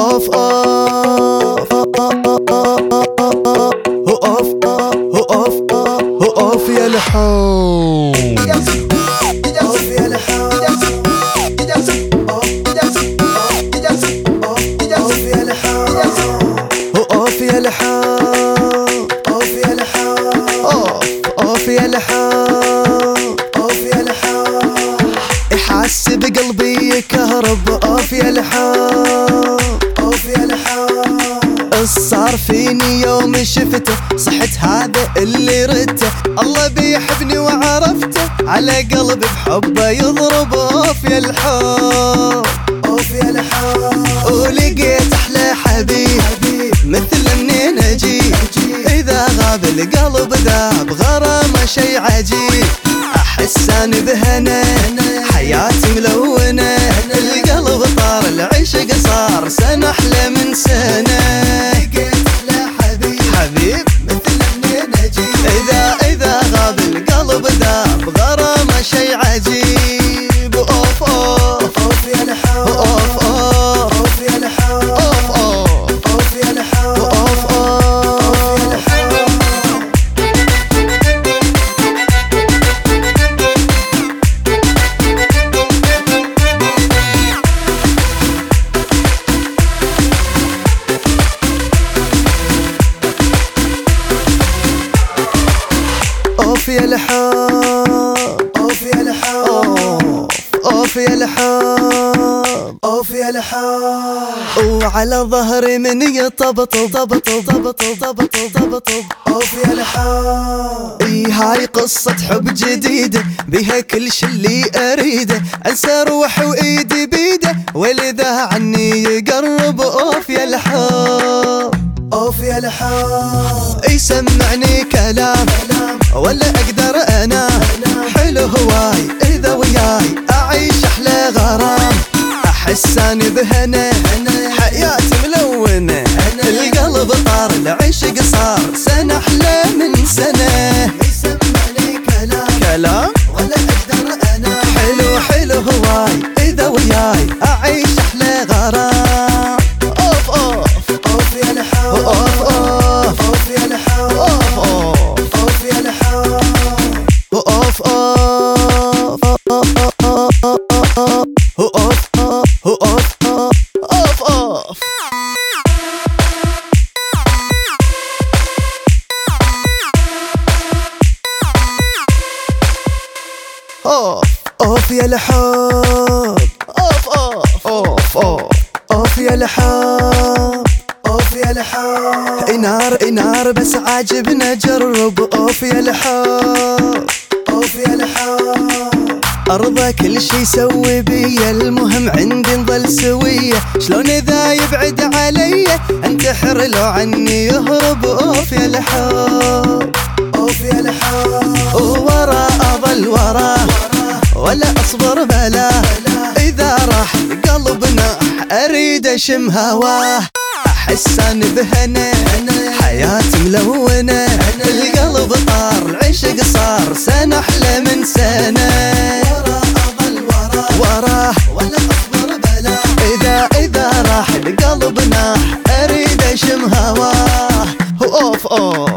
اوف اوف اوف اوف يا لحوم، اوف يا لحوم، اوف يا لحوم، اوف يا لحوم، اوف يا لحوم، اوف يا لحوم، اوف يا لحوم، يحس بقلبي كهرب. اوف يا لحوم، اوف يا لحوم، صار فيني يوم شفته، صحت هذا اللي ردته، الله بيحبني وعرفته، على قلبي بحبه يضرب. اوف يا لحوم، اوف يا لحوم، ولقيت احلى حبيب مثل منين اجيب، اذا غاب القلب ذاب غرامه شي عجيب، احس اني بهنا حياتي ملونه، القلب طار العشق صار سنه احلى من سنه، لقيت احلى حبيب مثل منين اجيب، اذا غاب القلب ذاب غرامه شي عجيب. اوف اوف اوف يا لحوم، اوف اوف اوف يا لحوم، اوف اوف اوف يا لحوم، اوف اوف يا لحوم. اوف يا لحوم، اوف يا لحوم، اوف يا لحوم، اوف يا لحوم، وعلى ظهري من يطبطب طبطب طبطب طبطب طبطب. اوف يا لحوم، هاي قصة حب جديدة بها كل شي اللي اريده، انسى روحي وايدي بيده ولذا عني يقرب. اوف يا لحوم، اوف يا لحوم، يسمعني كلام ولا اقدر انام، حلو هواي اذا وياي اعيش احلى غرام، احس اني بهنا حياتي ملونه، القلب طار العشق صار سنه احلى من سنه، يسمعني كلام ولا اقدر انام، حلو هواي اذا وياي اعيش احلى غرام. اوف اوف اوف يا لحوم، اوف اوف اوف يا لحوم، اوف اوف اوف يا لحوم، اوف اوف اوف اوف اوف. اوف اوف يا لحوم، اوف اوف اوف اوف اوف يا لحوم، اوف يا لحوم، نار بس عاجبنا جرب. اوف يا لحوم، اوف يا لحوم، ارضى كل شي سوي بيا، المهم عندي نضل سويه، شلون اذا يبعد عليا انتحر لو عني يهرب. اوف يا لحوم، اوف يا لحوم، ورا اظل وراه ولا اصبر بلاه، اذا راح القلب ناح اريد اشم هواه، احس اني بهنا حياتي ملونه، القلب طار العشق صار سنه احلى من سنه، وراه ولا اصبر بلاه، اذا راح القلب ناح اريد اشم هواه. اوف اوف